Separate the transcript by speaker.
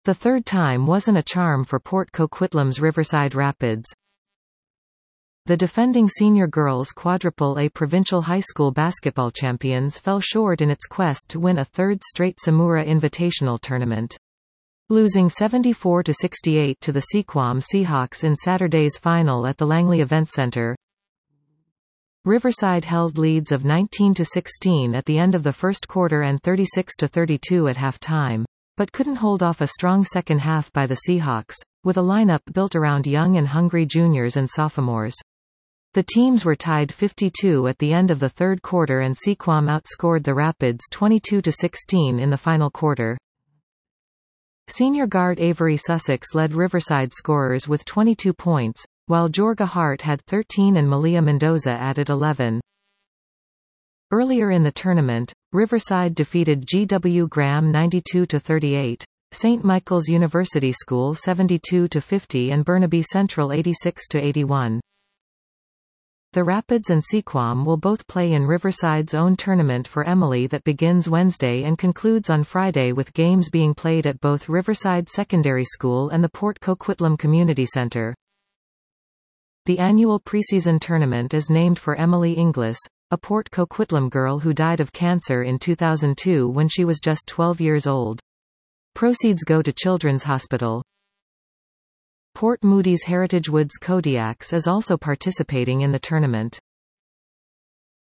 Speaker 1: The third time wasn't a charm for Port Coquitlam's Riverside Rapids. The defending senior girls Quadruple A provincial high school basketball champions fell short in its quest to win a third straight Samura Invitational tournament. Losing 74-68 to the Sequam Seahawks in Saturday's final at the Langley Event Center. Riverside held leads of 19-16 at the end of the first quarter and 36-32 at halftime, but couldn't hold off a strong second half by the Seahawks, with a lineup built around young and hungry juniors and sophomores. The teams were tied 52 at the end of the third quarter and Sequam outscored the Rapids 22-16 in the final quarter. Senior guard Avery Sussex led Riverside scorers with 22 points, while Jorga Hart had 13 and Malia Mendoza added 11. Earlier in the tournament, Riverside defeated G.W. Graham 92-38, St. Michael's University School 72-50 and Burnaby Central 86-81. The Rapids and Sequam will both play in Riverside's own tournament for Emily that begins Wednesday and concludes on Friday, with games being played at both Riverside Secondary School and the Port Coquitlam Community Center. The annual preseason tournament is named for Emily Inglis, a Port Coquitlam girl who died of cancer in 2002 when she was just 12 years old. Proceeds go to Children's Hospital. Port Moody's Heritage Woods Kodiaks is also participating in the tournament.